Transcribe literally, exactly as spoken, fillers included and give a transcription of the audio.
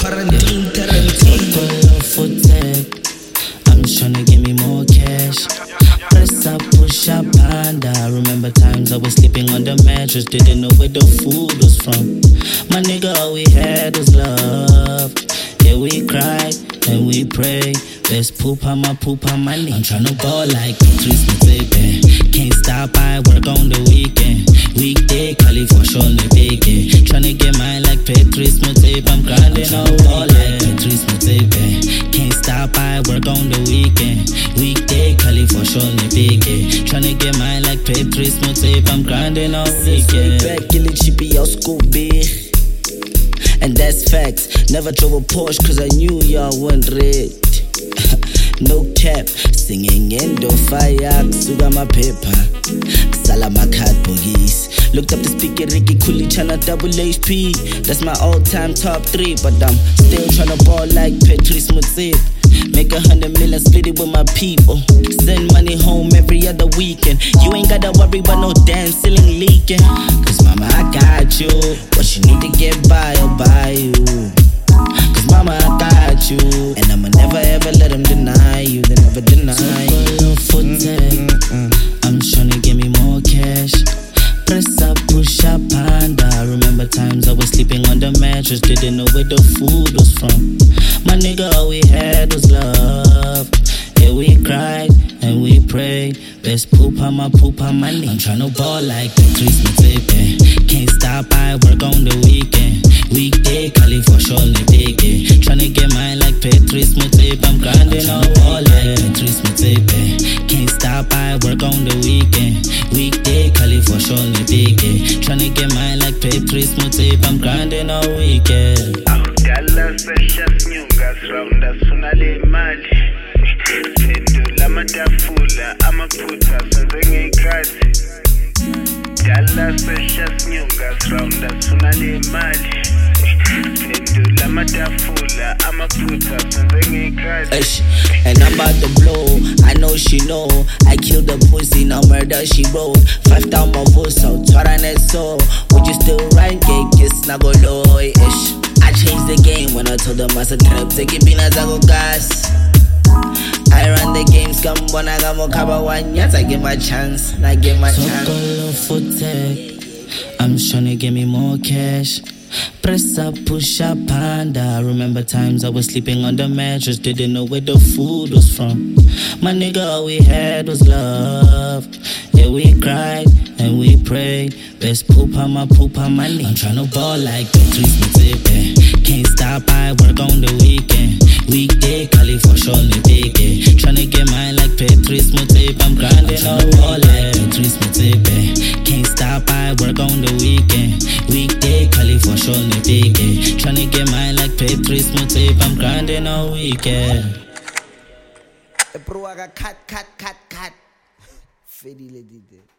quarantine, quarantine. I'm tryna get me more cash. Press up, push up, panda. Remember times I was sleeping on the mattress, didn't know where the food was from. My nigga, all we had was love. Yeah, we cried and we prayed. There's poop on my poop on my knee. I'm tryna ball like Patrice Motsepe. Can't stop, I work on the weekend. Weekday, Cali for sure, le big. Tryna get mine like Patrice Motsepe. I'm grinding all ball like Patrice Motsepe. Can't stop, I work on the weekend. Weekday, Cali for sure, le big. Tryna get mine like Patrice Motsepe. I'm grinding all weekend. Back, kill it, chippy, out school big. And that's facts. Never drove a Porsche cause I knew y'all weren't red. No cap, singing endo fire, suga my paper, sala my card bogies. Looked up the speaker, Ricky Cooley, channel double H P. That's my all-time top three, but I'm still tryna ball like Patrice Motsepe. Make a hundred million, split it with my people. Send money home every other weekend. You ain't gotta worry about no damn ceiling leaking. Cause mama, I got you. What you need to get by, I'll buy you. Cause mama, I got you. And I'ma never ever let them deny you. They never deny you. I'm tryna get me more cash. Press up, push up, panda. Remember times I was sleeping on the mattress, didn't know where the food was from. My nigga, all we had was love. Yeah, we cried and we prayed. Best poop on my poop on my knee. I'm tryna ball like Patrice Motsepe. Can't stop, I work on the weekend. Weekday, Cali for sure, le big. Tryna get mine like Patrice Motsepe. I'm grinding all ball like Patrice Motsepe. Can't stop, I work on the weekend. Weekday, Cali for sure, le big. Tryna get mine like Patrice Motsepe. I'm grinding all weekend. Dallas precious nyungas round us funale mali. Pendula matafula amaphutha senze ngekhathi. Dallas precious nyungas round us funale mali. Pendula matafula amaphutha senze ngekhathi. And I'm about to blow. I know she know. I killed the pussy, now murder she wrote. Five down my voice out, twara net so. Would you still rhyme? Get kiss na go low ish. I changed the game when I told them I said trap take it bin as I go gas. I run the games, come when I got more cover one yes, I give my chance, I give my chance. I'm tryna get me more cash. Press up, push up, panda. Remember times I was sleeping on the mattress, didn't know where the food was from. My nigga, all we had was love. Yeah, we cried and we prayed. Best poop on my poop on my knee. I'm tryna ball like Patrice Motsepe. Can't stop, I work on the weekend. Weekday, Cali for sure, le big. Tryna get mine like Patrice Motsepe. I'm grinding all ball like Patrice Motsepe. Can't stop, I work on the weekend. Weekday, Cali for sure, le big. Tryna get mine like Patrice Motsepe. I'm grinding all weekend. Bro, I got cut, cut, cut, cut. Fedi le dide.